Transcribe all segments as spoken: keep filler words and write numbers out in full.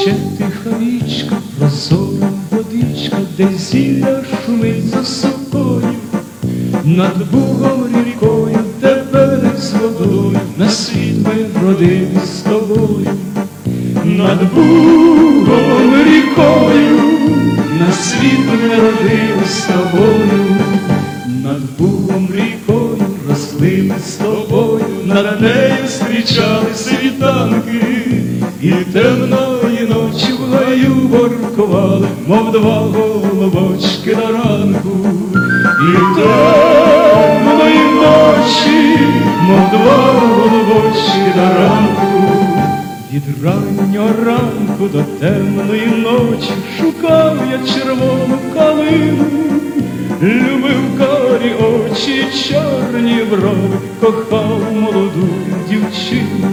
Тече тиха річка, прозора водичка, де зілля шумить за собою. Над Бугом рікою, де берег з водою, на світ ми родились з тобою. Над Бугом рікою, на світ ми родились з тобою. Над Бугом рікою росли ми з тобою, над нею зустрічали світанки, і темної ночі в гаю воркували, мов два голубочки на ранку. І темної ночі, мов два голубочки на ранку. Від раннього ранку до темної ночі шукав я червону калину, любив карі очі, чорні брови, кохав молоду дівчину.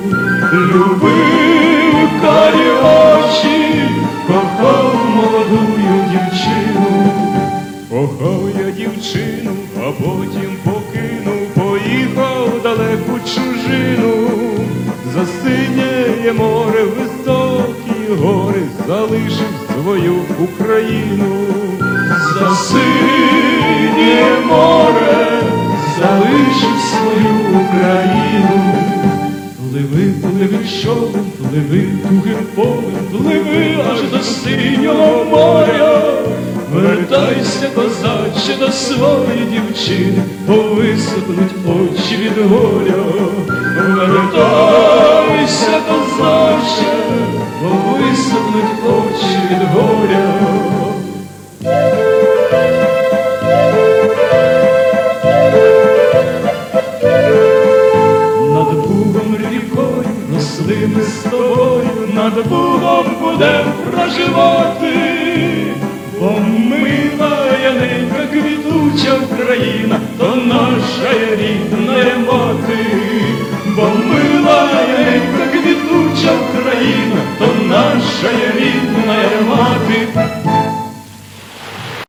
Любив карі очі, кохав молоду дівчину. Кохав я дівчину, а потім покинув, поїхав в далеку чужину. Засиняє море, високі гори, залишив свою Україну. Засиняє море, залишив свою Україну. Пливи, пливи човен, пливи тугим полем, пливи аж до синього моря. Вертайся, козаче, до своєї дівчини, повисохнуть очі від горя. Вертайся, козаче, повисохнуть очі від горя. Над Бугом рікою росли ми з тобою, над Бугом будем проживати. Бо мила ненька квітуча Україна, то наша рідна мати.